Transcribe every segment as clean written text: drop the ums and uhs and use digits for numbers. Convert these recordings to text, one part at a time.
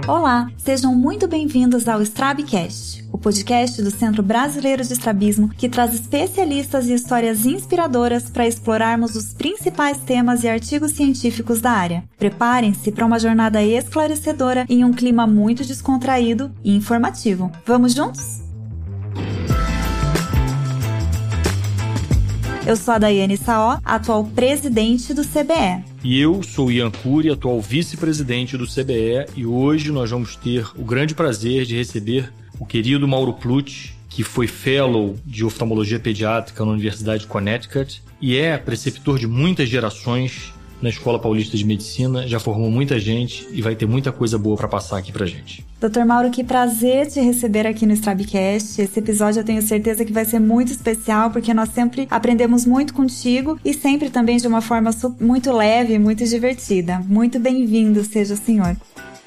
Olá, sejam muito bem-vindos ao Strabcast, o podcast do Centro Brasileiro de Estrabismo que traz especialistas e histórias inspiradoras para explorarmos os principais temas e artigos científicos da área. Preparem-se para uma jornada esclarecedora em um clima muito descontraído e informativo. Vamos juntos? Eu sou a Daiane Saó, atual presidente do CBE. E eu sou o Ian Cury, atual vice-presidente do CBE, e hoje nós vamos ter o grande prazer de receber o querido Mauro Plutti, que foi fellow de oftalmologia pediátrica na Universidade de Connecticut e é preceptor de muitas gerações na Escola Paulista de Medicina, já formou muita gente e vai ter muita coisa boa para passar aqui pra gente. Dr. Mauro, que prazer te receber aqui no Strabcast. Esse episódio eu tenho certeza que vai ser muito especial, porque nós sempre aprendemos muito contigo e sempre também de uma forma muito leve e muito divertida. Muito bem-vindo seja o senhor.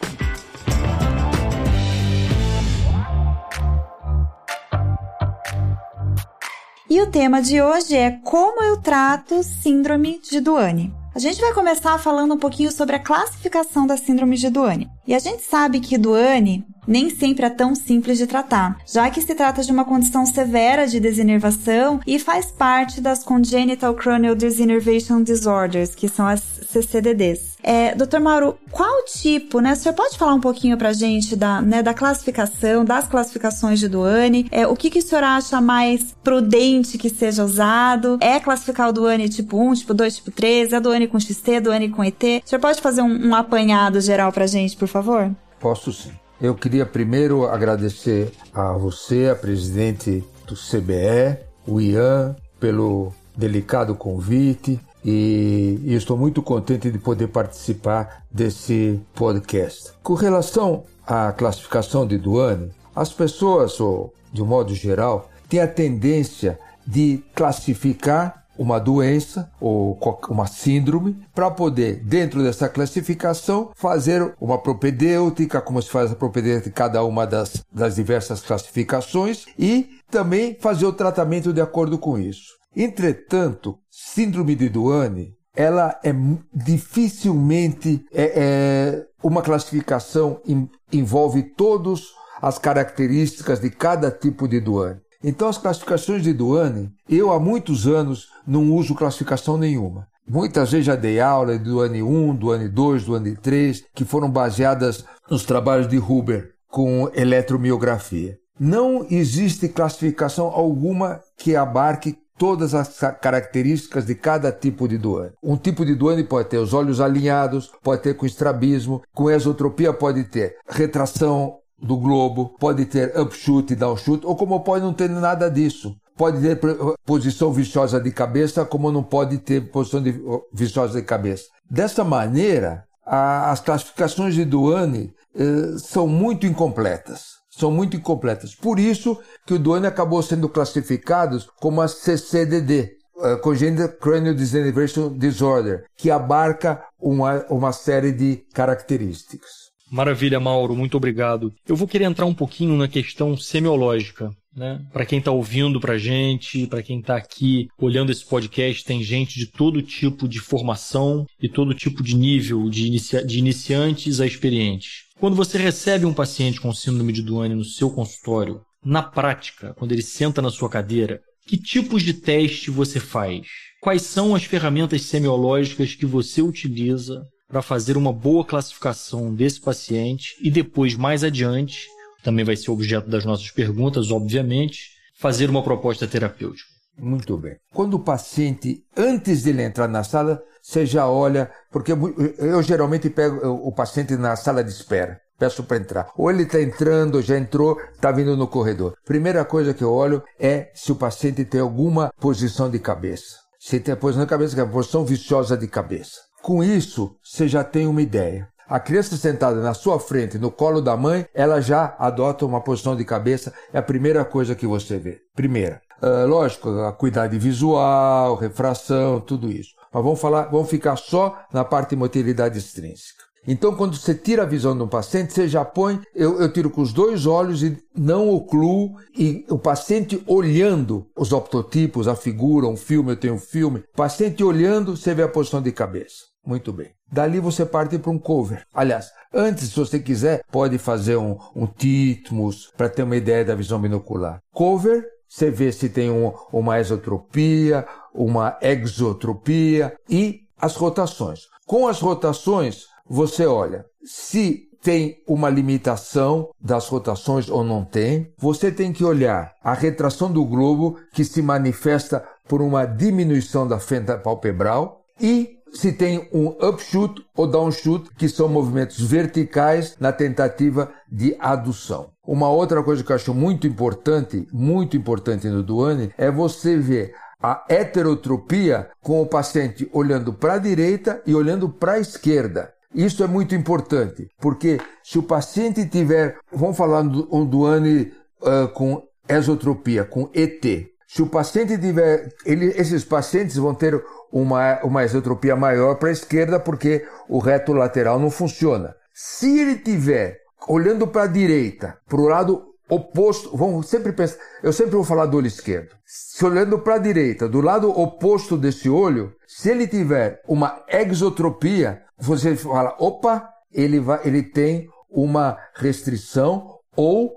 E o tema de hoje é como eu trato síndrome de Duane. A gente vai começar falando um pouquinho sobre a classificação da síndrome de Duane. E a gente sabe que Duane nem sempre é tão simples de tratar, já que se trata de uma condição severa de desinervação e faz parte das Congenital Corneal Desinervation Disorders, que são as CCDDs. Dr. Mauro, qual tipo, né? O senhor pode falar um pouquinho pra gente da classificação, das classificações de Duane? O que o senhor acha mais prudente que seja usado? É classificar o Duane tipo 1, tipo 2, tipo 3? É Duane com XT, Duane com ET? O senhor pode fazer um apanhado geral pra gente, por favor? Posso sim. Eu queria primeiro agradecer a você, a presidente do CBE, o Ian, pelo delicado convite e estou muito contente de poder participar desse podcast. Com relação à classificação de Duane, as pessoas, ou de um modo geral, têm a tendência de classificar uma doença ou uma síndrome para poder, dentro dessa classificação, fazer uma propedêutica, como se faz a propedêutica de cada uma das diversas classificações e também fazer o tratamento de acordo com isso. Entretanto, síndrome de Duane, ela é dificilmente uma classificação envolve todas as características de cada tipo de Duane. Então, as classificações de Duane, eu há muitos anos não uso classificação nenhuma. Muitas vezes já dei aula de Duane 1, Duane 2, Duane 3, que foram baseadas nos trabalhos de Huber com eletromiografia. Não existe classificação alguma que abarque todas as características de cada tipo de Duane. Um tipo de Duane pode ter os olhos alinhados, pode ter com estrabismo, com esotropia pode ter retração do globo, pode ter upshoot e downshoot, ou como pode não ter nada disso. Pode ter posição viçosa de cabeça, como não pode ter posição viçosa de cabeça. Dessa maneira, as classificações de Duane são muito incompletas. Por isso que o Duane acabou sendo classificado como a CCDD, Congenital Corneal Desinervation Disorder, que abarca uma série de características. Maravilha, Mauro, muito obrigado. Eu vou querer entrar um pouquinho na questão semiológica, né? Para quem está ouvindo pra gente, para quem está aqui olhando esse podcast, tem gente de todo tipo de formação e todo tipo de nível, de iniciantes a experientes. Quando você recebe um paciente com síndrome de Duane no seu consultório, na prática, quando ele senta na sua cadeira, que tipos de teste você faz? Quais são as ferramentas semiológicas que você utiliza para fazer uma boa classificação desse paciente e depois, mais adiante, também vai ser objeto das nossas perguntas, obviamente, fazer uma proposta terapêutica? Muito bem. Quando o paciente, antes de ele entrar na sala, você já olha, porque eu geralmente pego o paciente na sala de espera, peço para entrar. Ou ele está entrando, já entrou, está vindo no corredor. Primeira coisa que eu olho é se o paciente tem alguma posição de cabeça. Se tem a posição de cabeça, que é a posição viciosa de cabeça. Com isso, você já tem uma ideia. A criança sentada na sua frente, no colo da mãe, ela já adota uma posição de cabeça, é a primeira coisa que você vê. Primeira. Lógico, a acuidade visual, refração, tudo isso. Mas vamos ficar só na parte de motilidade extrínseca. Então, quando você tira a visão de um paciente, você já põe, eu tiro com os dois olhos e não ocluo, e o paciente olhando os optotipos, a figura, um filme, eu tenho um filme, o paciente olhando, você vê a posição de cabeça. Muito bem. Dali você parte para um cover. Aliás, antes, se você quiser, pode fazer um titmus para ter uma ideia da visão binocular. Cover, você vê se tem uma esotropia, uma exotropia e as rotações. Com as rotações, você olha se tem uma limitação das rotações ou não tem. Você tem que olhar a retração do globo, que se manifesta por uma diminuição da fenda palpebral, e se tem um upshoot ou downshoot, que são movimentos verticais na tentativa de adução. Uma outra coisa que eu acho muito importante no Duane, é você ver a heterotropia com o paciente olhando para a direita e olhando para a esquerda. Isso é muito importante, porque se o paciente tiver, vamos falar um Duane com esotropia, com ET. Se o paciente tiver, esses pacientes vão ter uma esotropia maior para a esquerda, porque o reto lateral não funciona. Se ele tiver olhando para a direita, para o lado oposto, eu sempre vou falar do olho esquerdo. Se olhando para a direita, do lado oposto desse olho, se ele tiver uma exotropia, você fala, opa, ele tem uma restrição ou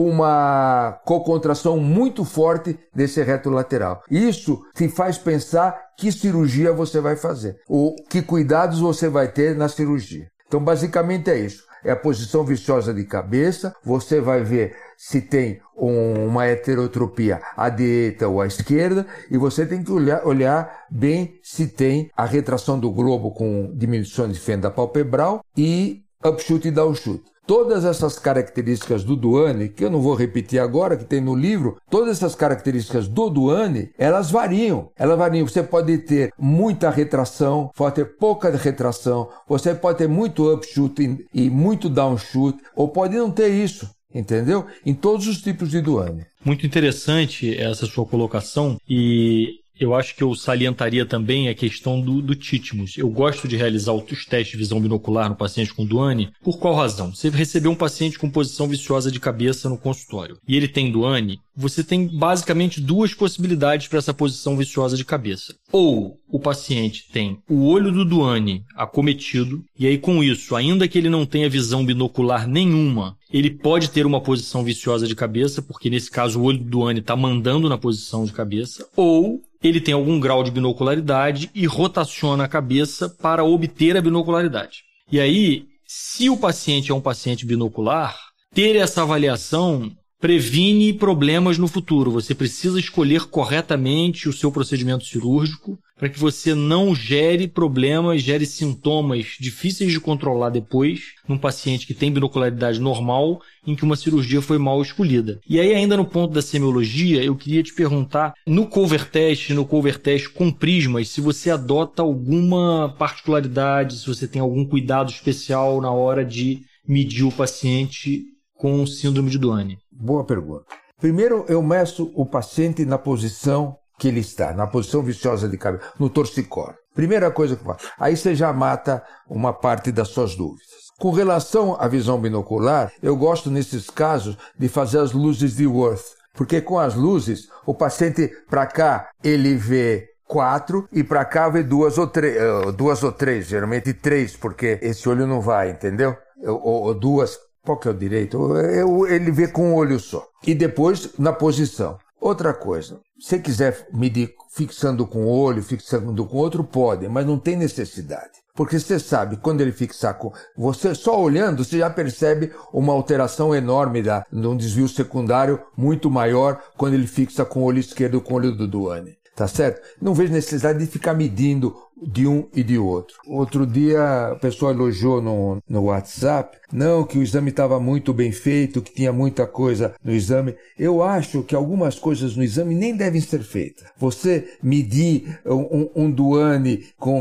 uma cocontração muito forte desse reto lateral. Isso te faz pensar que cirurgia você vai fazer, ou que cuidados você vai ter na cirurgia. Então, basicamente é isso. É a posição viciosa de cabeça, você vai ver se tem uma heterotropia à direita ou à esquerda, e você tem que olhar bem se tem a retração do globo com diminuição de fenda palpebral e upshoot e downshoot. Todas essas características do Duane, que eu não vou repetir agora, que tem no livro, todas essas características do Duane, elas variam. Você pode ter muita retração, pode ter pouca retração, você pode ter muito upshoot e muito downshoot, ou pode não ter isso, entendeu? Em todos os tipos de Duane. Muito interessante essa sua colocação, e eu acho que eu salientaria também a questão do titmus. Eu gosto de realizar os testes de visão binocular no paciente com Duane. Por qual razão? Você recebeu um paciente com posição viciosa de cabeça no consultório e ele tem Duane, você tem basicamente duas possibilidades para essa posição viciosa de cabeça. Ou o paciente tem o olho do Duane acometido, e aí com isso, ainda que ele não tenha visão binocular nenhuma, ele pode ter uma posição viciosa de cabeça, porque nesse caso o olho do Duane está mandando na posição de cabeça, ou ele tem algum grau de binocularidade e rotaciona a cabeça para obter a binocularidade. E aí, se o paciente é um paciente binocular, ter essa avaliação previne problemas no futuro. Você precisa escolher corretamente o seu procedimento cirúrgico para que você não gere problemas, gere sintomas difíceis de controlar depois num paciente que tem binocularidade normal, em que uma cirurgia foi mal escolhida. E aí, ainda no ponto da semiologia, eu queria te perguntar, no cover test com prismas, se você adota alguma particularidade, se você tem algum cuidado especial na hora de medir o paciente com síndrome de Duane. Boa pergunta. Primeiro, eu meço o paciente na posição que ele está, na posição viciosa de cabeça, no torcicolo. Primeira coisa que eu faço. Aí você já mata uma parte das suas dúvidas. Com relação à visão binocular, eu gosto nesses casos de fazer as luzes de Worth, porque com as luzes, o paciente para cá, ele vê 4 e para cá vê 2 ou 3, geralmente 3, porque esse olho não vai, entendeu? Ou 2, qual que é o direito? Ele vê com um olho só. E depois na posição. Outra coisa, se quiser medir fixando com um olho, fixando com outro, pode, mas não tem necessidade. Porque você sabe, quando ele fixar com... Você só olhando, você já percebe uma alteração enorme de um desvio secundário muito maior quando ele fixa com o olho esquerdo com o olho do Duane. Tá certo? Não vejo necessidade de ficar medindo de um e de outro. Outro dia, a pessoa elogiou no WhatsApp, que o exame estava muito bem feito, que tinha muita coisa no exame. Eu acho que algumas coisas no exame nem devem ser feitas. Você medir um Duane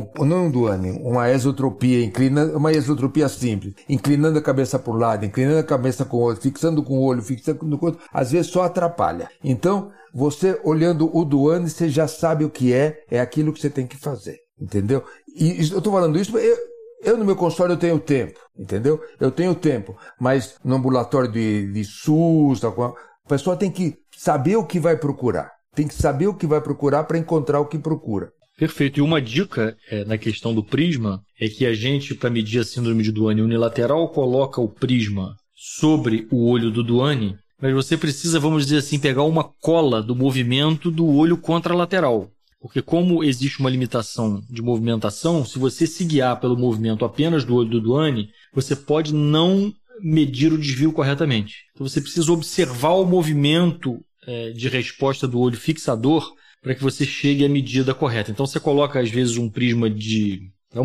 uma esotropia, uma esotropia simples, inclinando a cabeça para o lado, inclinando a cabeça com o outro, fixando com o olho, fixando com o outro, às vezes só atrapalha. Então, você olhando o Duane, você já sabe o que é aquilo que você tem que fazer. Entendeu? E eu estou falando isso, eu no meu consultório eu tenho tempo, entendeu? Eu tenho tempo, mas no ambulatório de SUS, a pessoa tem que saber o que vai procurar. Tem que saber o que vai procurar para encontrar o que procura. Perfeito. E uma dica na questão do prisma é que a gente, para medir a síndrome de Duane unilateral, coloca o prisma sobre o olho do Duane, mas você precisa, vamos dizer assim, pegar uma cola do movimento do olho contralateral. Porque como existe uma limitação de movimentação, se você se guiar pelo movimento apenas do olho do Duane, você pode não medir o desvio corretamente. Então você precisa observar o movimento de resposta do olho fixador para que você chegue à medida correta. Então você coloca às vezes um prisma de,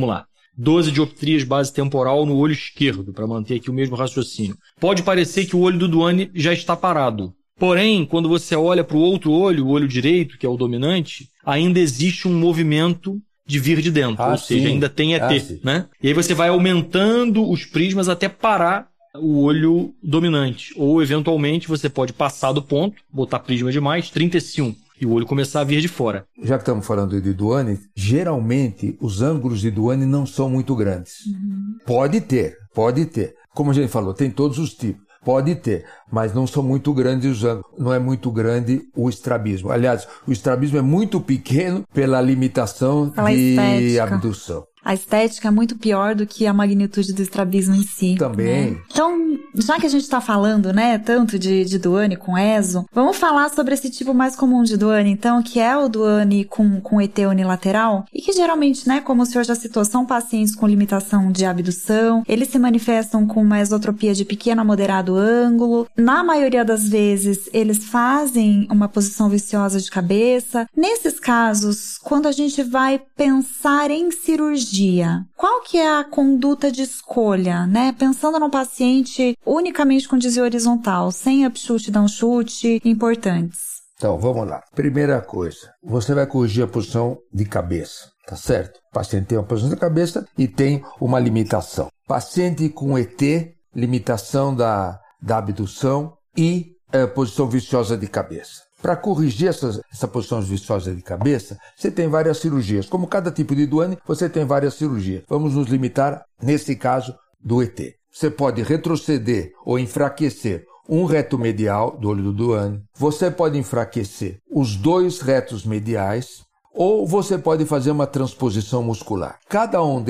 12 dioptrias base temporal no olho esquerdo, para manter aqui o mesmo raciocínio. Pode parecer que o olho do Duane já está parado. Porém, quando você olha para o outro olho, o olho direito, que é o dominante, ainda existe um movimento de vir de dentro, ou seja, ainda tem ET, né? E aí você vai aumentando os prismas até parar o olho dominante. Ou, eventualmente, você pode passar do ponto, botar prisma demais, 35, e o olho começar a vir de fora. Já que estamos falando de Duane, geralmente os ângulos de Duane não são muito grandes. Pode ter. Como a gente falou, tem todos os tipos. Pode ter, mas não são muito grandes os ângulos. Não é muito grande o estrabismo. Aliás, o estrabismo é muito pequeno pela limitação de abdução. A estética é muito pior do que a magnitude do estrabismo em si. Também. Né? Então, já que a gente está falando, né, tanto de Duane com ESO, vamos falar sobre esse tipo mais comum de Duane, então, que é o Duane com ET unilateral, e que geralmente, né, como o senhor já citou, são pacientes com limitação de abdução, eles se manifestam com uma esotropia de pequeno a moderado ângulo, na maioria das vezes, eles fazem uma posição viciosa de cabeça. Nesses casos, quando a gente vai pensar em cirurgia, qual que é a conduta de escolha, né? Pensando num paciente unicamente com desvio horizontal, sem upshoot e downshoot importantes. Então, vamos lá. Primeira coisa, você vai corrigir a posição de cabeça, tá certo? O paciente tem uma posição de cabeça e tem uma limitação. Paciente com ET, limitação da abdução e posição viciosa de cabeça. Para corrigir essa posição viciosa de cabeça, você tem várias cirurgias. Como cada tipo de Duane, você tem várias cirurgias. Vamos nos limitar, nesse caso, do ET. Você pode retroceder ou enfraquecer um reto medial do olho do Duane. Você pode enfraquecer os dois retos mediais ou você pode fazer uma transposição muscular. Cada um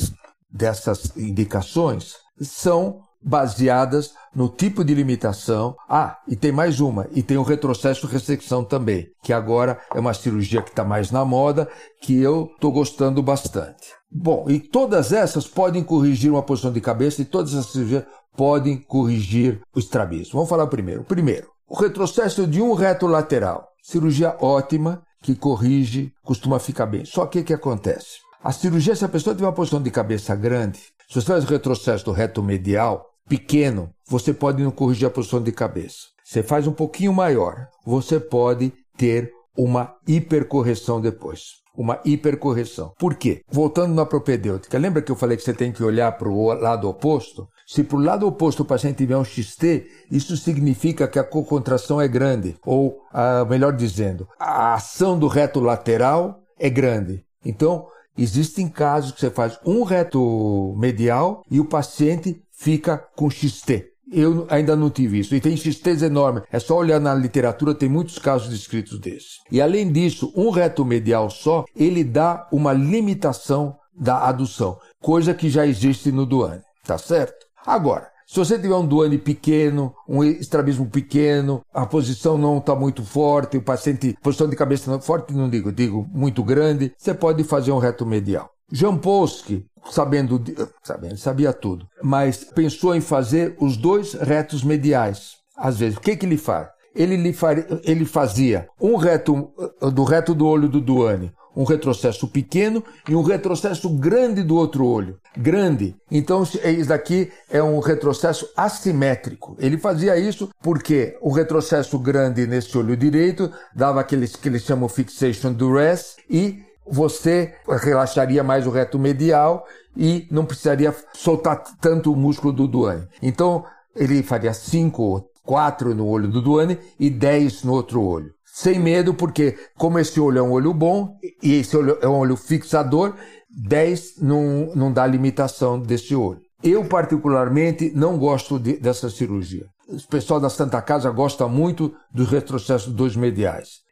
dessas indicações são baseadas no tipo de limitação. E tem mais uma, e tem o retrocesso ressecção também, que agora é uma cirurgia que está mais na moda, que eu estou gostando bastante. Bom, e todas essas podem corrigir uma posição de cabeça e todas essas cirurgias podem corrigir o estrabismo. Vamos falar primeiro. Primeiro, o retrocesso de um reto lateral. Cirurgia ótima, que corrige, costuma ficar bem. Só que o que acontece? A cirurgia, se a pessoa tiver uma posição de cabeça grande, se você faz o retrocesso do reto medial pequeno, você pode não corrigir a posição de cabeça. Você faz um pouquinho maior, você pode ter uma hipercorreção depois. Uma hipercorreção. Por quê? Voltando na propedêutica, lembra que eu falei que você tem que olhar para o lado oposto? Se para o lado oposto o paciente tiver um XT, isso significa que a cocontração é grande. Ou, melhor dizendo, a ação do reto lateral é grande. Então, existem casos que você faz um reto medial e o paciente fica com XT. Eu ainda não tive isso. E tem XTs enormes. É só olhar na literatura, tem muitos casos descritos desses. E além disso, um reto medial só, ele dá uma limitação da adução. Coisa que já existe no Duane. Tá certo? Agora, se você tiver um Duane pequeno, um estrabismo pequeno, a posição não está muito forte, o paciente, posição de cabeça não forte, não digo muito grande, você pode fazer um reto medial. Jampolsky, sabia tudo, mas pensou em fazer os dois retos mediais. Às vezes, o que ele faz? Ele fazia um reto do olho do Duane, um retrocesso pequeno e um retrocesso grande do outro olho. Grande. Então, isso daqui é um retrocesso assimétrico. Ele fazia isso porque o retrocesso grande nesse olho direito dava aquele que eles chamam fixation duress e você relaxaria mais o reto medial e não precisaria soltar tanto o músculo do Duane. Então, ele faria 5, 4 no olho do Duane e 10 no outro olho. Sem medo, porque como esse olho é um olho bom e esse olho é um olho fixador, 10 não dá limitação desse olho. Eu, particularmente, não gosto dessa cirurgia. O pessoal da Santa Casa gosta muito do retrocesso dos mediais.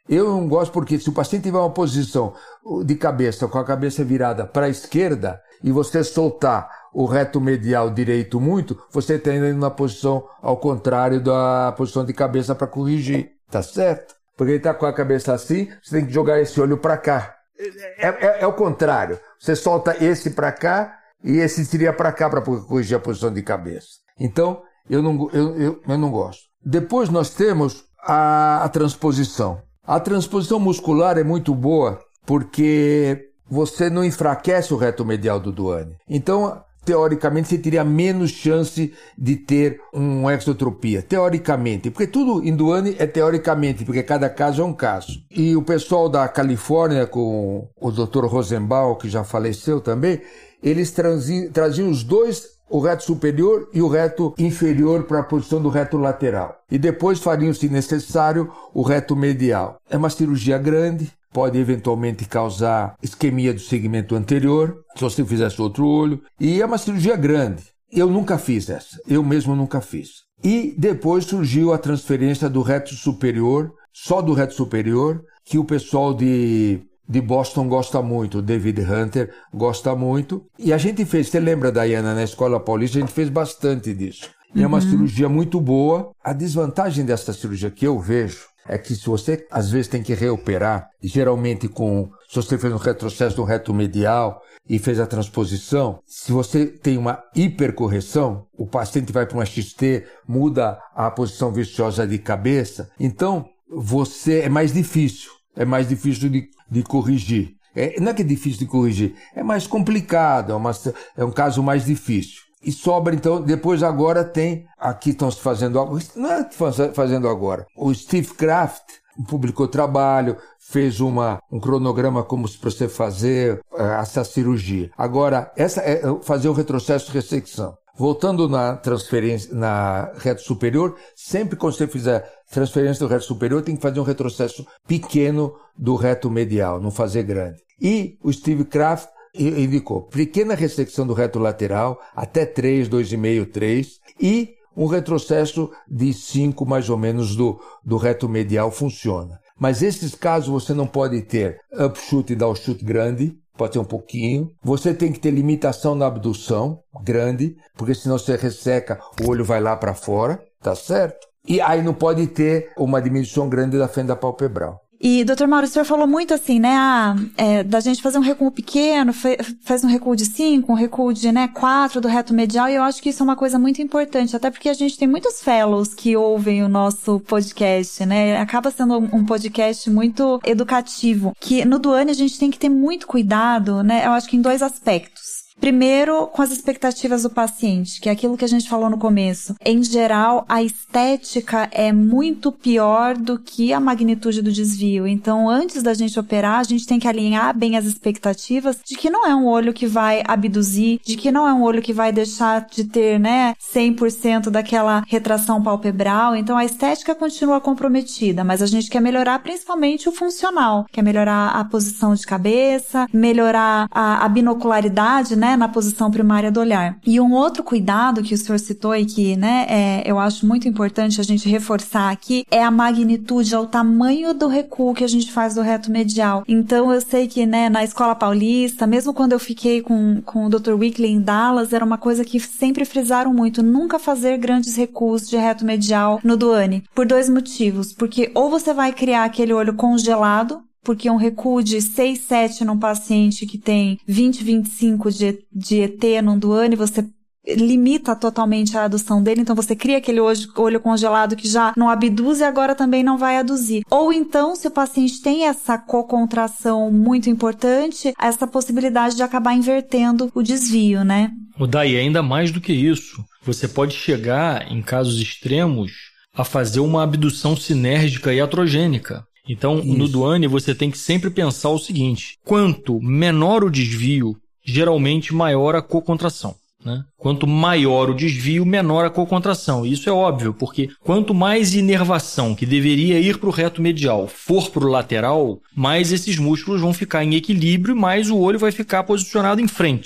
Eu não gosto porque se o paciente tiver uma posição de cabeça, com a cabeça virada para a esquerda, e você soltar o reto medial direito muito, você está indo na posição ao contrário da posição de cabeça para corrigir. Tá certo? Porque ele está com a cabeça assim, você tem que jogar esse olho para cá. É o contrário. Você solta esse para cá e esse seria para cá para corrigir a posição de cabeça. Então, eu não gosto. Depois nós temos a transposição. A transposição muscular é muito boa porque você não enfraquece o reto medial do Duane. Então, teoricamente, você teria menos chance de ter uma exotropia. Teoricamente. Porque tudo em Duane é teoricamente, porque cada caso é um caso. E o pessoal da Califórnia, com o Dr. Rosenbaum, que já faleceu também, eles traziam os dois, o reto superior e o reto inferior para a posição do reto lateral. E depois fariam, se necessário, o reto medial. É uma cirurgia grande, pode eventualmente causar isquemia do segmento anterior, se você fizesse outro olho, e é uma cirurgia grande. Eu nunca fiz essa, eu mesmo nunca fiz. E depois surgiu a transferência do reto superior, só do reto superior, que o pessoal de Boston gosta muito, o David Hunter gosta muito. E a gente fez, você lembra, Dayana, na Escola Paulista, a gente fez bastante disso. E é uma cirurgia muito boa. A desvantagem dessa cirurgia que eu vejo é que se você, às vezes, tem que reoperar, geralmente se você fez um retrocesso do reto medial e fez a transposição, se você tem uma hipercorreção, o paciente vai para uma XT, muda a posição viciosa de cabeça, então é mais difícil de corrigir. Não é que é difícil de corrigir, é mais complicado, é um caso mais difícil. E sobra, então, depois agora tem, aqui estão se fazendo agora, não é fazendo agora, o Steve Kraft publicou trabalho, fez um cronograma como se você fazer essa cirurgia. Agora, essa é fazer o retrocesso de ressecção. Voltando na transferência, na reto superior, sempre que você fizer transferência do reto superior, tem que fazer um retrocesso pequeno do reto medial, não fazer grande. E o Steve Kraft indicou pequena ressecção do reto lateral, até 3, 2,5, 3, e um retrocesso de 5 mais ou menos do reto medial funciona. Mas esses casos você não pode ter upshoot e downshoot grande, pode ser um pouquinho. Você tem que ter limitação na abdução grande, porque senão você resseca, o olho vai lá para fora, tá certo? E aí não pode ter uma diminuição grande da fenda palpebral. E, Dr. Mauro, o senhor falou muito assim, né, da gente fazer um recuo pequeno, faz um recuo de 5, um recuo de, 4 do reto medial, e eu acho que isso é uma coisa muito importante, até porque a gente tem muitos fellows que ouvem o nosso podcast, né, acaba sendo um podcast muito educativo, que no Duane a gente tem que ter muito cuidado, né, eu acho que em 2 aspectos. Primeiro, com as expectativas do paciente, que é aquilo que a gente falou no começo. Em geral, a estética é muito pior do que a magnitude do desvio. Então, antes da gente operar, a gente tem que alinhar bem as expectativas de que não é um olho que vai abduzir, de que não é um olho que vai deixar de ter, 100% daquela retração palpebral. Então, a estética continua comprometida, mas a gente quer melhorar principalmente o funcional. Quer melhorar a posição de cabeça, melhorar a binocularidade, na posição primária do olhar. E um outro cuidado que o senhor citou e que, eu acho muito importante a gente reforçar aqui é a magnitude, é o tamanho do recuo que a gente faz do reto medial. Então, eu sei que, na Escola Paulista, mesmo quando eu fiquei com o Dr. Wickley em Dallas, era uma coisa que sempre frisaram muito, nunca fazer grandes recuos de reto medial no Duane, por 2 motivos. Porque ou você vai criar aquele olho congelado, porque um recuo de 6, 7 num paciente que tem 20, 25 de ET num Duane, você limita totalmente a adução dele, então você cria aquele olho congelado que já não abduz e agora também não vai aduzir. Ou então, se o paciente tem essa cocontração muito importante, essa possibilidade de acabar invertendo o desvio, O Day, ainda mais do que isso, você pode chegar, em casos extremos, a fazer uma abdução sinérgica e iatrogênica. Então, isso. No Duane, você tem que sempre pensar o seguinte: quanto menor o desvio, geralmente maior a cocontração. Quanto maior o desvio, menor a cocontração. Isso é óbvio, porque quanto mais inervação que deveria ir para o reto medial for para o lateral, mais esses músculos vão ficar em equilíbrio e mais o olho vai ficar posicionado em frente.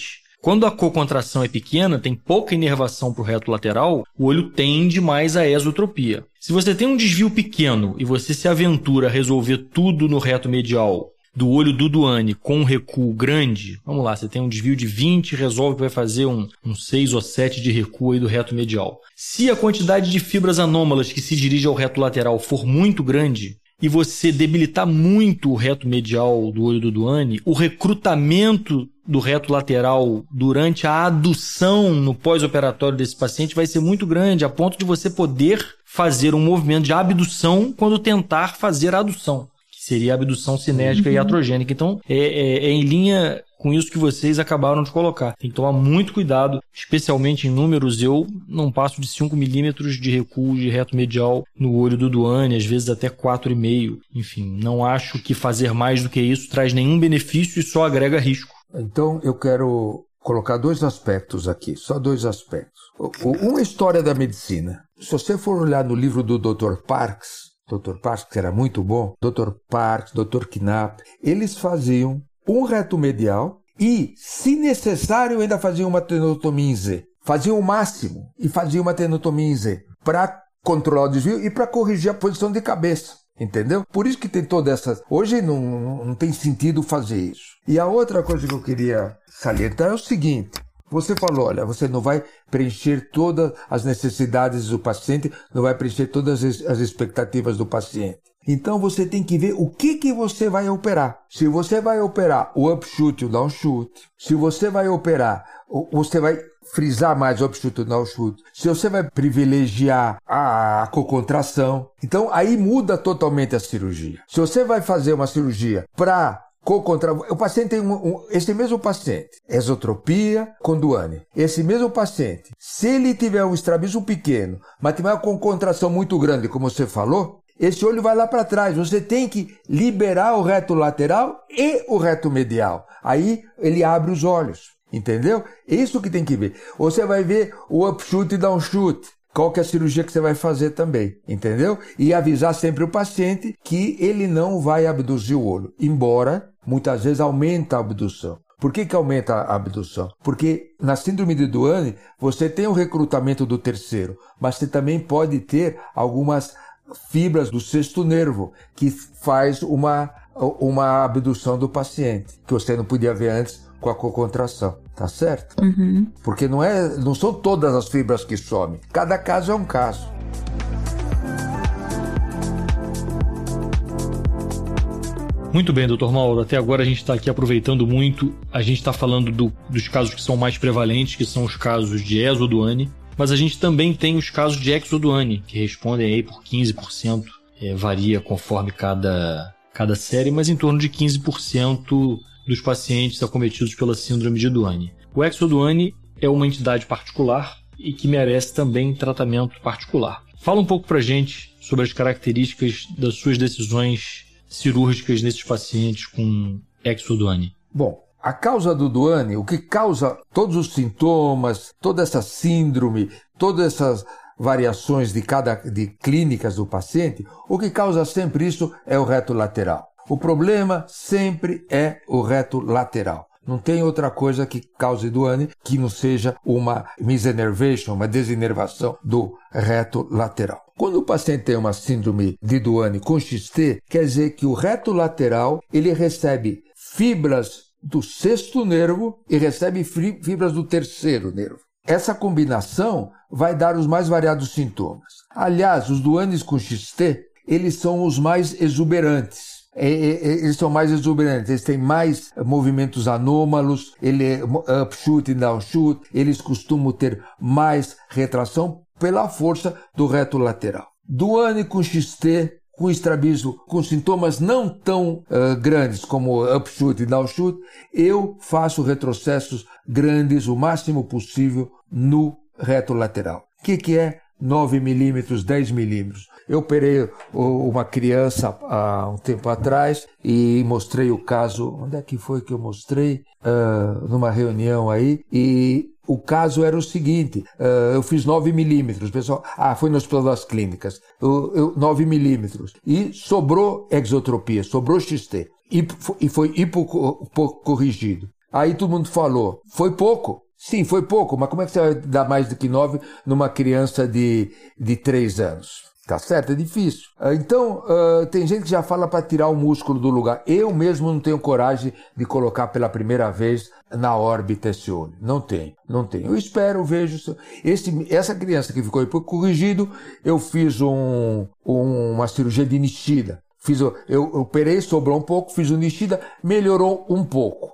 Quando a cocontração é pequena, tem pouca inervação para o reto lateral, o olho tende mais à esotropia. Se você tem um desvio pequeno e você se aventura a resolver tudo no reto medial do olho do Duane com um recuo grande, vamos lá, você tem um desvio de 20, resolve que vai fazer um 6 ou 7 de recuo aí do reto medial. Se a quantidade de fibras anômalas que se dirige ao reto lateral for muito grande, e você debilitar muito o reto medial do olho do Duane, o recrutamento do reto lateral durante a adução no pós-operatório desse paciente vai ser muito grande, a ponto de você poder fazer um movimento de abdução quando tentar fazer a adução, que seria a abdução sinérgica e iatrogênica. Então, é em linha com isso que vocês acabaram de colocar. Tem que tomar muito cuidado, especialmente em números. Eu não passo de 5 milímetros de recuo de reto medial no olho do Duane, às vezes até 4,5. Enfim, não acho que fazer mais do que isso traz nenhum benefício e só agrega risco. Então, eu quero colocar 2 aspectos aqui, só 2 aspectos. Uma história da medicina. Se você for olhar no livro do Dr. Parks, que era muito bom, Dr. Parks, Dr. Knapp, eles faziam um reto medial e, se necessário, ainda faziam uma tenotomia em Z. Faziam o máximo e faziam uma tenotomia em Z para controlar o desvio e para corrigir a posição de cabeça. Entendeu? Por isso que tem toda essa... Hoje não tem sentido fazer isso. E a outra coisa que eu queria salientar é o seguinte. Você falou, olha, você não vai preencher todas as necessidades do paciente, não vai preencher todas as expectativas do paciente. Então você tem que ver o que você vai operar. Se você vai operar o upshoot e o downshoot, se você vai operar, você vai frisar mais o upshoot e o downshoot, se você vai privilegiar a cocontração. Então aí muda totalmente a cirurgia. Se você vai fazer uma cirurgia para o paciente tem esse mesmo paciente, esotropia com Duane. Esse mesmo paciente, se ele tiver um estrabismo pequeno, mas tiver uma cocontração muito grande, como você falou, esse olho vai lá para trás. Você tem que liberar o reto lateral e o reto medial. Aí ele abre os olhos, entendeu? É isso que tem que ver. Você vai ver o upshoot e downshoot. Qual que é a cirurgia que você vai fazer também, entendeu? E avisar sempre o paciente que ele não vai abduzir o olho, embora muitas vezes aumenta a abdução. Por que aumenta a abdução? Porque na síndrome de Duane você tem o recrutamento do terceiro, mas você também pode ter algumas fibras do sexto nervo que faz uma abdução do paciente, que você não podia ver antes com a cocontração, tá certo? Uhum. Porque não são todas as fibras que somem, cada caso é um caso. Muito bem, Dr. Mauro, até agora a gente está aqui aproveitando muito, a gente está falando dos casos que são mais prevalentes, que são os casos de exoduane, mas a gente também tem os casos de exoduane, que respondem aí por 15%, varia conforme cada série, mas em torno de 15% dos pacientes acometidos pela síndrome de Duane. O exoduane é uma entidade particular e que merece também tratamento particular. Fala um pouco pra gente sobre as características das suas decisões cirúrgicas nesses pacientes com exoduane. Bom, a causa do Duane, o que causa todos os sintomas, toda essa síndrome, todas essas variações de clínicas do paciente, o que causa sempre isso é o reto lateral. O problema sempre é o reto lateral. Não tem outra coisa que cause Duane que não seja uma misenervation, uma desinervação do reto lateral. Quando o paciente tem uma síndrome de Duane com XT, quer dizer que o reto lateral ele recebe fibras do sexto nervo e recebe fibras do terceiro nervo. Essa combinação vai dar os mais variados sintomas. Aliás, os Duanes com XT, eles são os mais exuberantes. Eles são mais exuberantes, eles têm mais movimentos anômalos, upshoot e downshoot, eles costumam ter mais retração pela força do reto lateral. Duane com XT, com estrabismo, com sintomas não tão grandes como upshoot e downshoot, eu faço retrocessos grandes o máximo possível no reto lateral. O que é 9 milímetros, 10 milímetros? Eu operei uma criança há um tempo atrás e mostrei o caso. Onde é que foi que eu mostrei? Numa reunião aí. E o caso era o seguinte: eu fiz 9 milímetros. Pessoal, foi no Hospital das Clínicas. 9 milímetros. E sobrou exotropia, sobrou XT. E foi hipocorrigido. Aí todo mundo falou, foi pouco. Sim, foi pouco, mas como é que você vai dar mais do que 9 numa criança de 3 anos? Tá certo? É difícil. Então, tem gente que já fala para tirar o músculo do lugar. Eu mesmo não tenho coragem de colocar pela primeira vez na órbita esse olho. Não tenho. Eu espero, vejo. Essa criança que ficou corrigido, eu fiz uma cirurgia de Nishida. Eu operei, sobrou um pouco, fiz o Nishida, melhorou um pouco.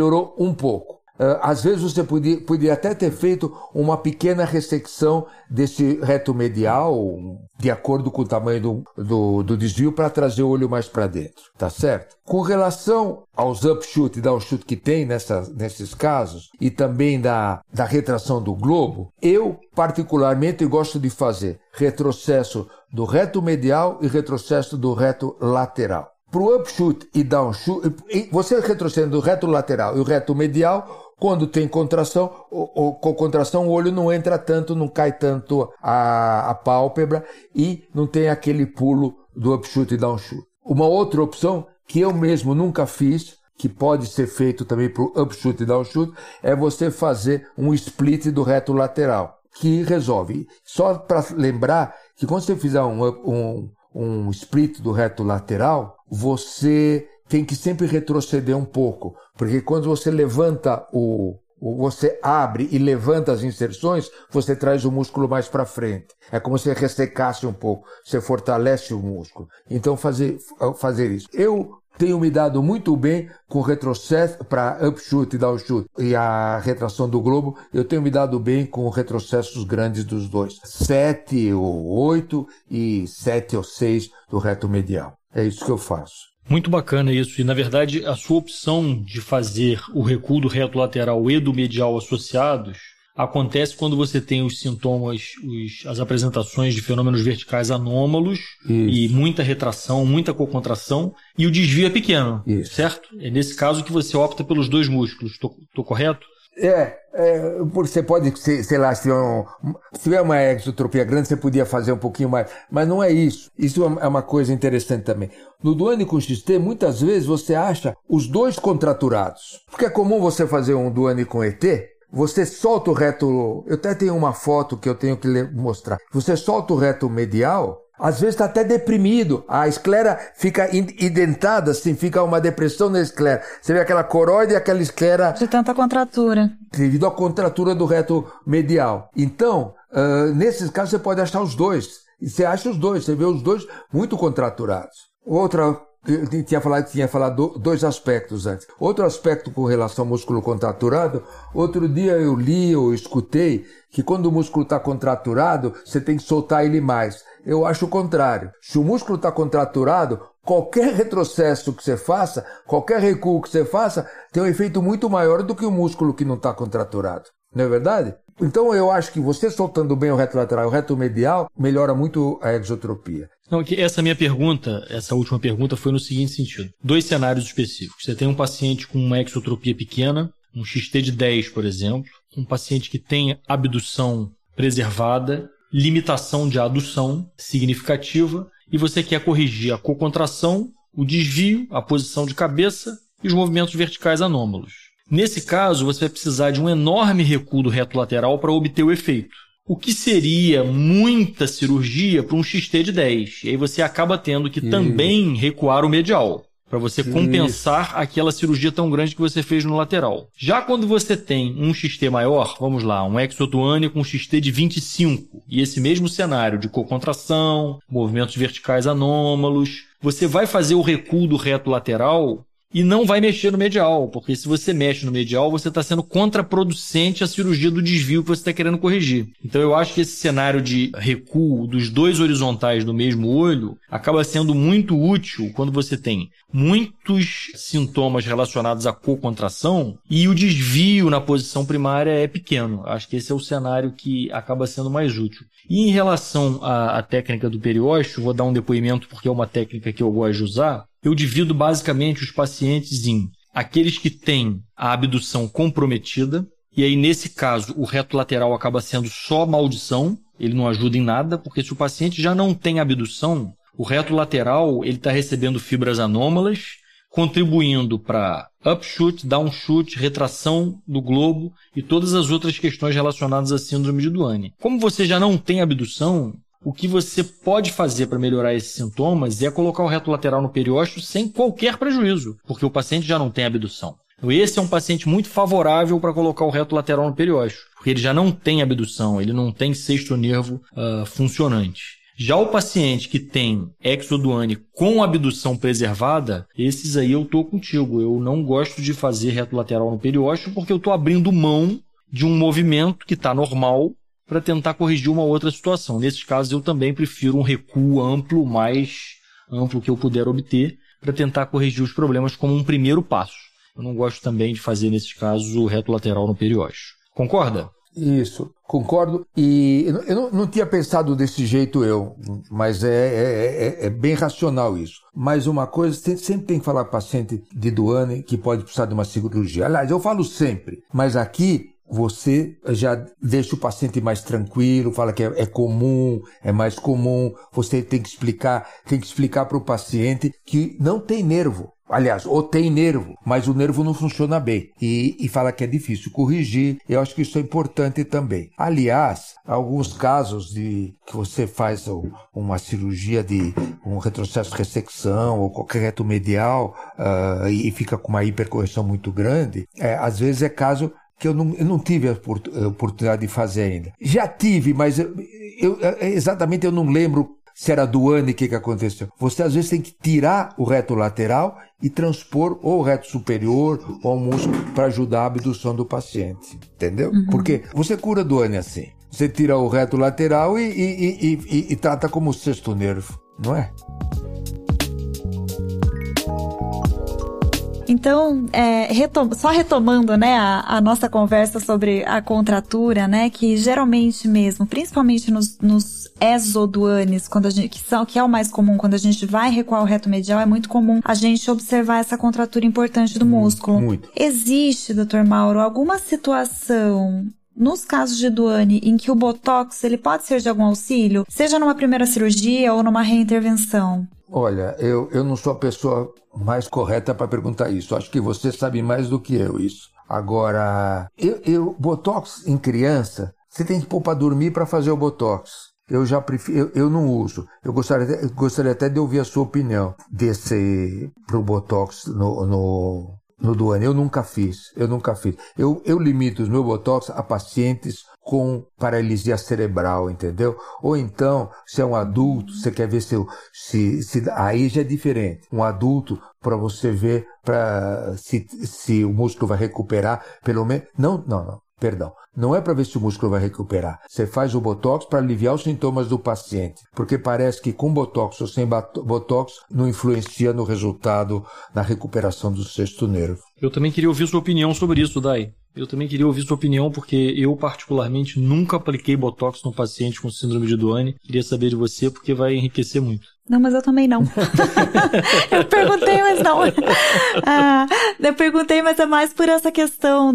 Às vezes você podia até ter feito uma pequena ressecção desse reto medial, de acordo com o tamanho do desvio, para trazer o olho mais para dentro, tá certo? Com relação aos upshoot e downshoot que tem nesses casos, e também da retração do globo, eu particularmente gosto de fazer retrocesso do reto medial e retrocesso do reto lateral. Para o upshoot e downshoot, você retrocedendo do reto lateral e o reto medial, quando tem contração, com contração o olho não entra tanto, não cai tanto a pálpebra e não tem aquele pulo do upshoot e downshoot. Uma outra opção que eu mesmo nunca fiz, que pode ser feito também para o upshoot e downshoot, é você fazer um split do reto lateral, que resolve. Só para lembrar que quando você fizer um split do reto lateral, você tem que sempre retroceder um pouco, porque quando você você abre e levanta as inserções, você traz o músculo mais para frente. É como se ressecasse um pouco, você fortalece o músculo. Então fazer isso. Eu tenho me dado muito bem com retrocesso para upshoot e downshoot e a retração do globo, eu tenho me dado bem com retrocessos grandes dos dois. 7 ou 8 e 7 ou 6 do reto medial. É isso que eu faço. Muito bacana isso. E, na verdade, a sua opção de fazer o recuo do reto lateral e do medial associados acontece quando você tem os sintomas, as apresentações de fenômenos verticais anômalos. Isso. E muita retração, muita cocontração, e o desvio é pequeno, isso. Certo? É nesse caso que você opta pelos dois músculos. Estou correto? Você pode, sei lá, se tiver uma exotropia grande, você podia fazer um pouquinho mais, mas não é isso. Isso é uma coisa interessante também. No Duane com XT, muitas vezes você acha os dois contraturados. Porque é comum você fazer um Duane com ET, você solta o reto, eu até tenho uma foto que eu tenho que mostrar. Você solta o reto medial, às vezes está até deprimido, a esclera fica indentada, assim, fica uma depressão na esclera. Você vê aquela coroide e aquela esclera... De tanta contratura. Devido à contratura do reto medial. Então, nesses casos você pode achar os dois. E você acha os dois, você vê os dois muito contraturados. Eu tinha falado dois aspectos antes. Outro aspecto com relação ao músculo contraturado, outro dia eu li ou escutei que quando o músculo está contraturado, você tem que soltar ele mais. Eu acho o contrário. Se o músculo está contraturado, qualquer retrocesso que você faça, qualquer recuo que você faça, tem um efeito muito maior do que o músculo que não está contraturado. Não é verdade? Então eu acho que você soltando bem o reto lateral e o reto medial, melhora muito a exotropia. Não, essa minha pergunta, essa última pergunta foi no seguinte sentido. 2 cenários específicos. Você tem um paciente com uma exotropia pequena, um XT de 10, por exemplo, um paciente que tem abdução preservada, limitação de adução significativa, e você quer corrigir a cocontração, o desvio, a posição de cabeça e os movimentos verticais anômalos. Nesse caso, você vai precisar de um enorme recuo do reto lateral para obter o efeito. O que seria muita cirurgia para um XT de 10. E aí você acaba tendo que também recuar o medial, para você compensar aquela cirurgia tão grande que você fez no lateral. Já quando você tem um XT maior, vamos lá, um exoduane com um XT de 25, e esse mesmo cenário de cocontração, movimentos verticais anômalos, você vai fazer o recuo do reto lateral e não vai mexer no medial, porque se você mexe no medial, você está sendo contraproducente à cirurgia do desvio que você está querendo corrigir. Então eu acho que esse cenário de recuo dos 2 horizontais do mesmo olho acaba sendo muito útil quando você tem muitos sintomas relacionados à cocontração e o desvio na posição primária é pequeno. Acho que esse é o cenário que acaba sendo mais útil. E em relação à técnica do periósteo, vou dar um depoimento porque é uma técnica que eu gosto de usar. Eu divido basicamente os pacientes em aqueles que têm a abdução comprometida, e aí nesse caso o reto lateral acaba sendo só maldição, ele não ajuda em nada, porque se o paciente já não tem abdução, o reto lateral ele está recebendo fibras anômalas, contribuindo para upshoot, downshoot, retração do globo e todas as outras questões relacionadas à síndrome de Duane. Como você já não tem abdução, o que você pode fazer para melhorar esses sintomas é colocar o reto lateral no periósteo sem qualquer prejuízo, porque o paciente já não tem abdução. Então, esse é um paciente muito favorável para colocar o reto lateral no periósteo, porque ele já não tem abdução, ele não tem sexto nervo funcionante. Já o paciente que tem exoduane com abdução preservada, esses aí eu tô contigo. Eu não gosto de fazer reto lateral no periósteo porque eu tô abrindo mão de um movimento que está normal para tentar corrigir uma outra situação. Nesses casos eu também prefiro um recuo amplo, mais amplo que eu puder obter, para tentar corrigir os problemas como um primeiro passo. Eu não gosto também de fazer, nesses casos, o reto lateral no periósteo. Concorda? Isso, concordo. E eu não tinha pensado desse jeito mas é bem racional isso. Mas uma coisa, sempre tem que falar para paciente de Duane que pode precisar de uma cirurgia. Aliás, eu falo sempre, mas aqui você já deixa o paciente mais tranquilo, fala que é comum, é mais comum. Você tem que explicar para o paciente que não tem nervo. Aliás, ou tem nervo, mas o nervo não funciona bem. E fala que é difícil corrigir. Eu acho que isso é importante também. Aliás, alguns casos que você faz uma cirurgia de um retrocesso de ressecção ou qualquer reto medial e fica com uma hipercorreção muito grande, às vezes é caso que eu não tive a oportunidade de fazer ainda. Já tive, mas exatamente eu não lembro se era Duane, o que aconteceu. Você às vezes tem que tirar o reto lateral e transpor ou o reto superior ou o músculo para ajudar a abdução do paciente. Entendeu? Uhum. Porque você cura Duane assim. Você tira o reto lateral e trata como o sexto nervo, não é? Então, só retomando, né, a nossa conversa sobre a contratura, né, que geralmente mesmo, principalmente nos exoduanes, que é o mais comum quando a gente vai recuar o reto medial, é muito comum a gente observar essa contratura importante do músculo. Muito. Existe, Dr. Mauro, alguma situação nos casos de Duane em que o Botox ele pode ser de algum auxílio, seja numa primeira cirurgia ou numa reintervenção? Olha, eu não sou a pessoa mais correta para perguntar isso. Acho que você sabe mais do que eu isso. Agora, Botox em criança, você tem que pôr para dormir para fazer o Botox. Eu já prefiro, eu não uso. Eu gostaria até de ouvir a sua opinião pro Botox no Duane. Eu nunca fiz. Eu limito os meus Botox a pacientes com paralisia cerebral, entendeu? Ou então, se é um adulto, você quer ver se aí já é diferente. Um adulto, para você ver se o músculo vai recuperar, pelo menos... Perdão. Não é para ver se o músculo vai recuperar. Você faz o Botox para aliviar os sintomas do paciente. Porque parece que com Botox ou sem Botox não influencia no resultado, na recuperação do sexto nervo. Eu também queria ouvir sua opinião sobre isso, Dai. Eu também queria ouvir sua opinião, porque eu, particularmente, nunca apliquei Botox num paciente com síndrome de Duane. Queria saber de você, porque vai enriquecer muito. Não, mas eu também não. Eu perguntei, mas não. Eu perguntei, mas é mais por essa questão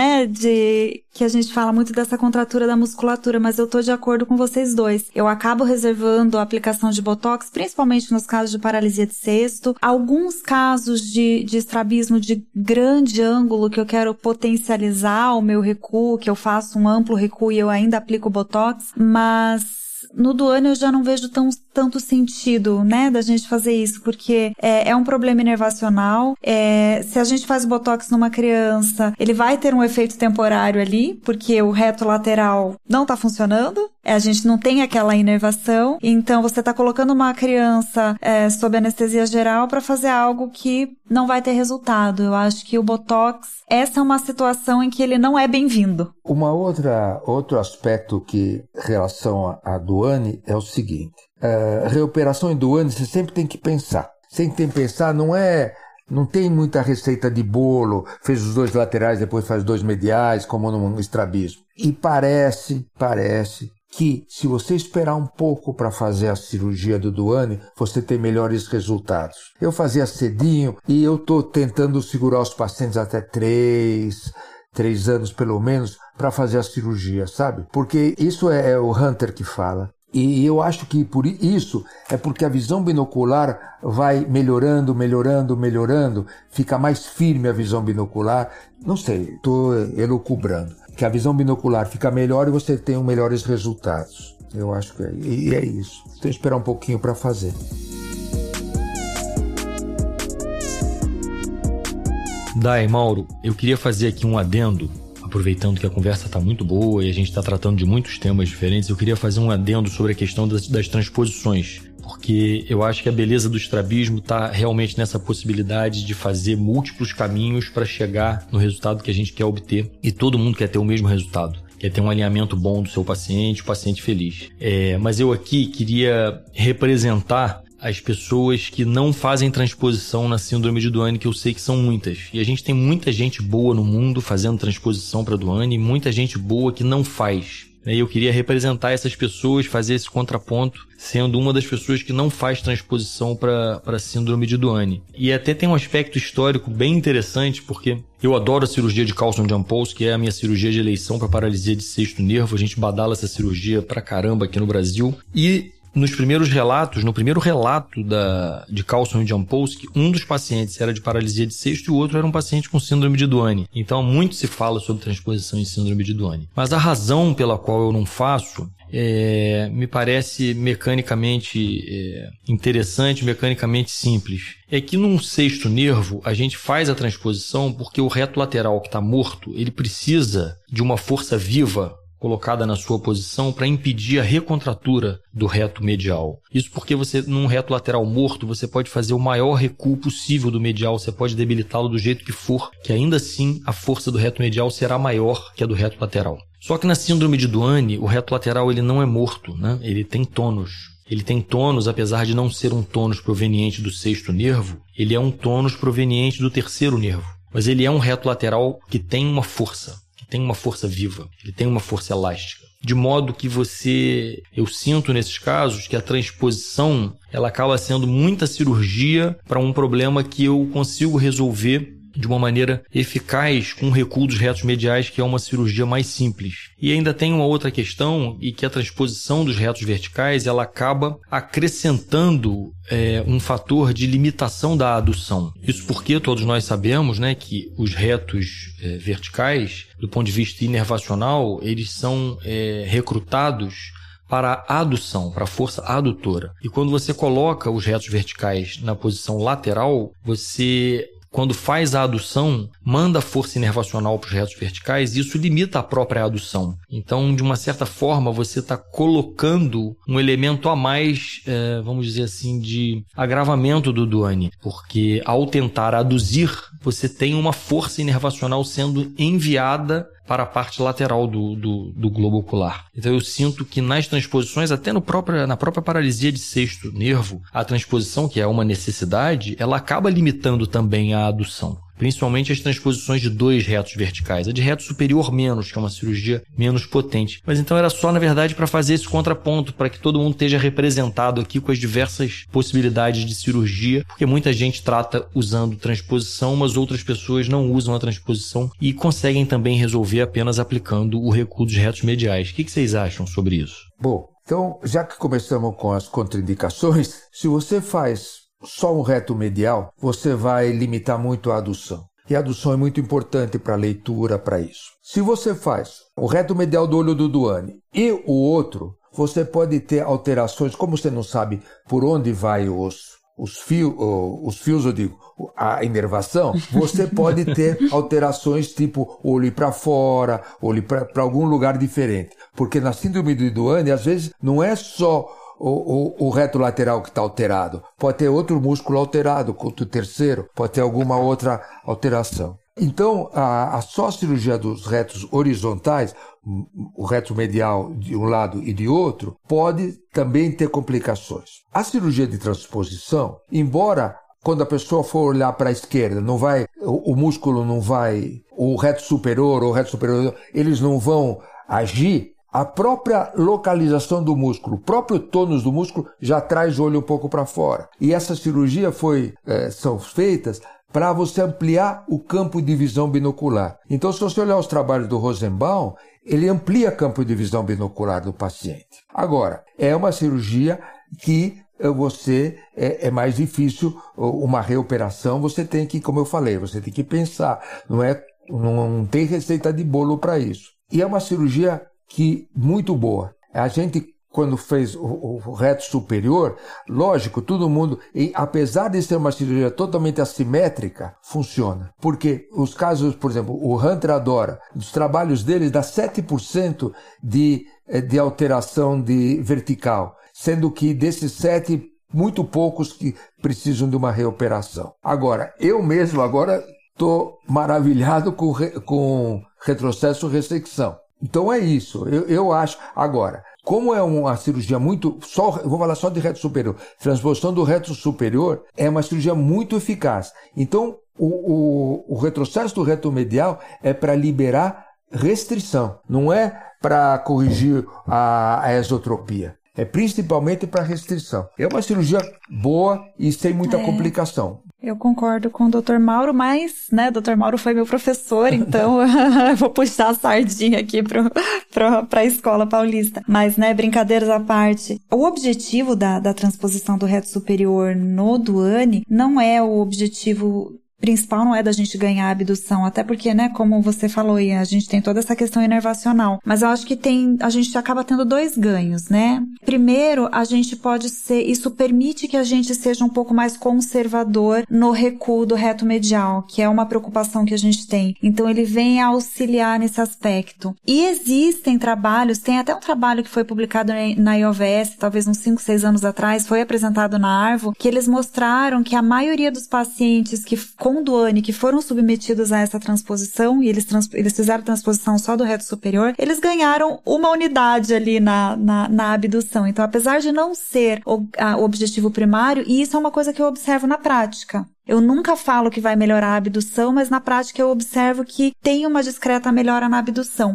de que a gente fala muito dessa contratura da musculatura, mas eu tô de acordo com vocês dois. Eu acabo reservando a aplicação de Botox, principalmente nos casos de paralisia de cesto. Alguns casos de estrabismo de grande ângulo, que eu quero potencializar o meu recuo, que eu faço um amplo recuo e eu ainda aplico Botox, mas no Duane eu já não vejo tanto sentido, né, da gente fazer isso, porque é um problema inervacional. Se a gente faz Botox numa criança, ele vai ter um efeito temporário ali, porque o reto lateral não tá funcionando, a gente não tem aquela inervação, então você tá colocando uma criança sob anestesia geral para fazer algo que não vai ter resultado. Eu acho que o Botox, essa é uma situação em que ele não é bem-vindo. Outro aspecto que em relação a Duane é o seguinte, reoperação em Duane você sempre tem que pensar. Sempre tem que pensar, não tem muita receita de bolo, fez os dois laterais, depois faz dois mediais, como no estrabismo. E parece que se você esperar um pouco para fazer a cirurgia do Duane, você tem melhores resultados. Eu fazia cedinho e eu estou tentando segurar os pacientes até 3 anos pelo menos para fazer a cirurgia, sabe? Porque isso é o Hunter que fala. E eu acho que por isso é porque a visão binocular vai melhorando, fica mais firme a visão binocular. Não sei, estou elucubrando. Que a visão binocular fica melhor e você tem melhores resultados. Eu acho que é isso. Então esperar um pouquinho para fazer. Dai, Mauro, eu queria fazer aqui um adendo, aproveitando que a conversa está muito boa e a gente está tratando de muitos temas diferentes, eu queria fazer um adendo sobre a questão das transposições, porque eu acho que a beleza do estrabismo está realmente nessa possibilidade de fazer múltiplos caminhos para chegar no resultado que a gente quer obter, e todo mundo quer ter o mesmo resultado. Quer ter um alinhamento bom do seu paciente, o paciente feliz. Mas eu aqui queria representar as pessoas que não fazem transposição na síndrome de Duane, que eu sei que são muitas. E a gente tem muita gente boa no mundo fazendo transposição para Duane e muita gente boa que não faz. E eu queria representar essas pessoas, fazer esse contraponto, sendo uma das pessoas que não faz transposição para a síndrome de Duane. E até tem um aspecto histórico bem interessante, porque eu adoro a cirurgia de Carlson-Jampolsky, que é a minha cirurgia de eleição para paralisia de sexto nervo. A gente badala essa cirurgia pra caramba aqui no Brasil. E no primeiro relato de Carlson e Jampolsky, um dos pacientes era de paralisia de sexto e o outro era um paciente com síndrome de Duane. Então, muito se fala sobre transposição em síndrome de Duane. Mas a razão pela qual eu não faço me parece mecanicamente interessante, mecanicamente simples. É que num sexto nervo, a gente faz a transposição porque o reto lateral que está morto, ele precisa de uma força viva colocada na sua posição para impedir a recontratura do reto medial. Isso porque você, num reto lateral morto, você pode fazer o maior recuo possível do medial, você pode debilitá-lo do jeito que for, que ainda assim a força do reto medial será maior que a do reto lateral. Só que na síndrome de Duane, o reto lateral ele não é morto, né? Ele tem tônus. Ele tem tônus, apesar de não ser um tônus proveniente do sexto nervo, ele é um tônus proveniente do terceiro nervo. Mas ele é um reto lateral que tem uma força. Tem uma força viva, ele tem uma força elástica. De modo que eu sinto nesses casos que a transposição ela acaba sendo muita cirurgia para um problema que eu consigo resolver de uma maneira eficaz com o recuo dos retos mediais, que é uma cirurgia mais simples. E ainda tem uma outra questão, e que a transposição dos retos verticais ela acaba acrescentando um fator de limitação da adução. Isso porque todos nós sabemos, né, que os retos verticais, do ponto de vista inervacional, eles são recrutados para a adução, para a força adutora. E quando você coloca os retos verticais na posição lateral, você, quando faz a adução, manda a força inervacional para os retos verticais e isso limita a própria adução. Então, de uma certa forma, você está colocando um elemento a mais, vamos dizer assim, de agravamento do Duane. Porque ao tentar aduzir, você tem uma força inervacional sendo enviada para a parte lateral do globo ocular. Então eu sinto que nas transposições, até na própria paralisia de sexto nervo, a transposição, que é uma necessidade, ela acaba limitando também a adução. Principalmente as transposições de 2 retos verticais. A de reto superior menos, que é uma cirurgia menos potente. Mas então era só, na verdade, para fazer esse contraponto, para que todo mundo esteja representado aqui com as diversas possibilidades de cirurgia, porque muita gente trata usando transposição, mas outras pessoas não usam a transposição e conseguem também resolver apenas aplicando o recuo dos retos mediais. O que vocês acham sobre isso? Bom, então, já que começamos com as contraindicações, se você faz só um reto medial, você vai limitar muito a adução. E a adução é muito importante para a leitura, para isso. Se você faz o reto medial do olho do Duane e o outro, você pode ter alterações, como você não sabe por onde vai os fios, eu digo, a inervação, você pode ter alterações tipo olho para fora, olho para algum lugar diferente. Porque na síndrome de Duane, às vezes, não é só o reto lateral que está alterado. Pode ter outro músculo alterado, o terceiro, pode ter alguma outra alteração. Então, a só cirurgia dos retos horizontais, o reto medial de um lado e de outro, pode também ter complicações. A cirurgia de transposição, embora quando a pessoa for olhar para a esquerda, o músculo não vai, o reto superior ou o reto superior, eles não vão agir, a própria localização do músculo, o próprio tônus do músculo já traz o olho um pouco para fora. E essa cirurgia são feitas para você ampliar o campo de visão binocular. Então, se você olhar os trabalhos do Rosenbaum, ele amplia o campo de visão binocular do paciente. Agora, é uma cirurgia que é mais difícil, uma reoperação, você tem que, como eu falei, você tem que pensar, não tem receita de bolo para isso. E é uma cirurgia muito boa. A gente, quando fez o reto superior, lógico, todo mundo, apesar de ser uma cirurgia totalmente assimétrica, funciona. Porque os casos, por exemplo, o Hunter adora, os trabalhos dele dá 7% de alteração vertical, sendo que desses 7, muito poucos que precisam de uma reoperação. Agora, eu mesmo estou maravilhado com retrocesso ressecção. Então é isso, eu acho. Agora, como é uma cirurgia vou falar só de reto superior, transposição do reto superior é uma cirurgia muito eficaz. Então, o retrocesso do reto medial é para liberar restrição, não é para corrigir a esotropia. É principalmente para restrição. É uma cirurgia boa e sem muita complicação. Eu concordo com o Dr. Mauro, mas, né, Dr. Mauro foi meu professor, então eu vou puxar a sardinha aqui para a Escola Paulista. Mas, né, brincadeiras à parte, o objetivo da transposição do reto superior no Duane não é o objetivo principal, não é da gente ganhar a abdução, até porque, né, como você falou, a gente tem toda essa questão inervacional, mas eu acho que a gente acaba tendo 2 ganhos, né? Primeiro, a gente isso permite que a gente seja um pouco mais conservador no recuo do reto medial, que é uma preocupação que a gente tem. Então, ele vem a auxiliar nesse aspecto. E existem trabalhos, tem até um trabalho que foi publicado na IOVS, talvez uns 5, 6 anos atrás, foi apresentado na ARVO, que eles mostraram que a maioria dos pacientes com Duane que foram submetidos a essa transposição, e eles fizeram transposição só do reto superior, eles ganharam 1 unidade ali na abdução. Então, apesar de não ser o objetivo primário, e isso é uma coisa que eu observo na prática. Eu nunca falo que vai melhorar a abdução, mas na prática eu observo que tem uma discreta melhora na abdução.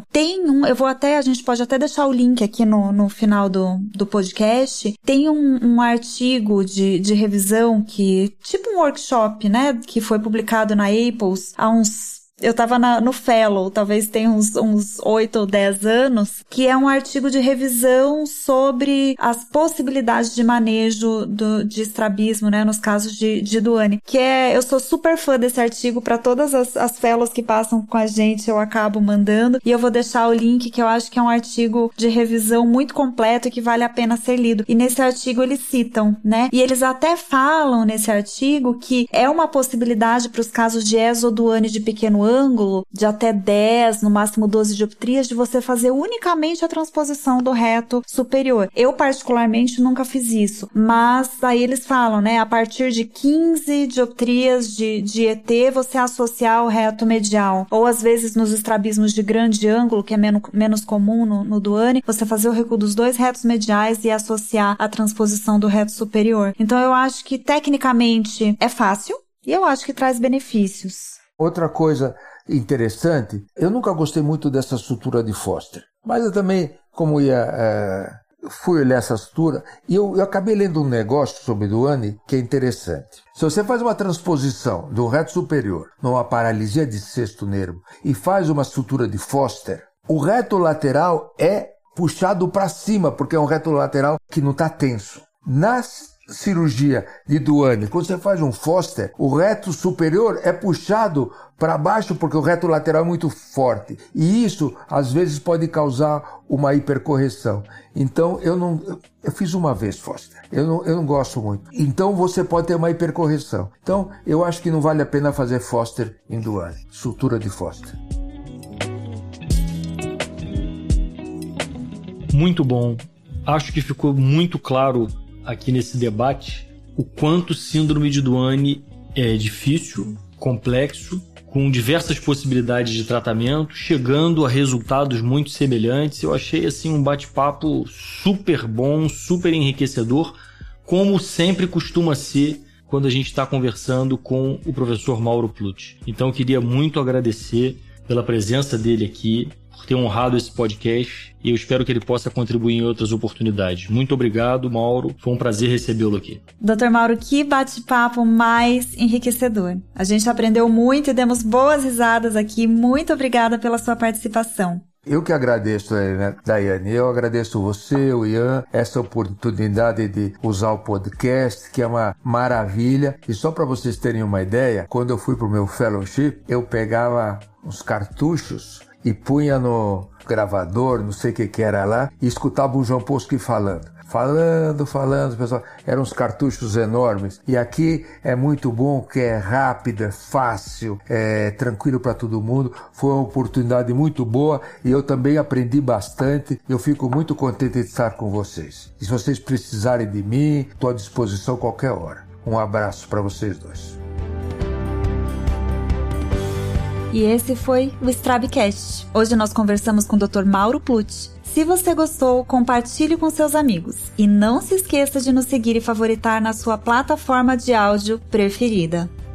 A gente pode até deixar o link aqui no final do podcast. Tem um artigo de revisão tipo um workshop, né, que foi publicado na Apples há eu estava no Fellow, talvez tenha uns 8 ou 10 anos, que é um artigo de revisão sobre as possibilidades de manejo de estrabismo, né, nos casos de Duane. Eu sou super fã desse artigo, para todas as Fellows que passam com a gente, eu acabo mandando, e eu vou deixar o link, que eu acho que é um artigo de revisão muito completo e que vale a pena ser lido. E nesse artigo eles citam, né, e eles até falam nesse artigo que é uma possibilidade para os casos de exoduane de pequeno ângulo, de até 10, no máximo 12 dioptrias, de você fazer unicamente a transposição do reto superior. Eu, particularmente, nunca fiz isso, mas aí eles falam, né, a partir de 15 dioptrias de ET, você associar o reto medial. Ou, às vezes, nos estrabismos de grande ângulo, que é menos comum no Duane, você fazer o recuo dos 2 retos mediais e associar a transposição do reto superior. Então, eu acho que, tecnicamente, é fácil e eu acho que traz benefícios. Outra coisa interessante, eu nunca gostei muito dessa sutura de Foster, mas eu também, como fui olhar essa sutura, e eu acabei lendo um negócio sobre Duane que é interessante. Se você faz uma transposição do reto superior numa paralisia de sexto nervo e faz uma sutura de Foster, o reto lateral é puxado para cima, porque é um reto lateral que não está tenso. Na cirurgia de Duane, quando você faz um Foster, o reto superior é puxado para baixo porque o reto lateral é muito forte. E isso, às vezes, pode causar uma hipercorreção. Então, eu fiz uma vez Foster. Eu não gosto muito. Então, você pode ter uma hipercorreção. Então, eu acho que não vale a pena fazer Foster em Duane. Sutura de Foster. Muito bom. Acho que ficou muito claro aqui nesse debate o quanto síndrome de Duane é difícil, complexo, com diversas possibilidades de tratamento, chegando a resultados muito semelhantes. Eu achei assim um bate-papo super bom, super enriquecedor, como sempre costuma ser quando a gente está conversando com o professor Mauro Plutti. Então eu queria muito agradecer pela presença dele aqui, por ter honrado esse podcast e eu espero que ele possa contribuir em outras oportunidades. Muito obrigado, Mauro. Foi um prazer recebê-lo aqui. Dr. Mauro, que bate-papo mais enriquecedor. A gente aprendeu muito e demos boas risadas aqui. Muito obrigada pela sua participação. Eu que agradeço, Daiane. Eu agradeço você, o Ian, essa oportunidade de usar o podcast, que é uma maravilha. E só para vocês terem uma ideia, quando eu fui para o meu fellowship, eu pegava uns cartuchos e punha no gravador, não sei o que era lá, e escutava o João Poschi falando, pessoal. Eram uns cartuchos enormes. E aqui é muito bom, que é rápido, é fácil, é tranquilo para todo mundo. Foi uma oportunidade muito boa e eu também aprendi bastante. Eu fico muito contente de estar com vocês. E se vocês precisarem de mim, estou à disposição qualquer hora. Um abraço para vocês dois. E esse foi o Strabcast. Hoje nós conversamos com o Dr. Mauro Plutt. Se você gostou, compartilhe com seus amigos. E não se esqueça de nos seguir e favoritar na sua plataforma de áudio preferida.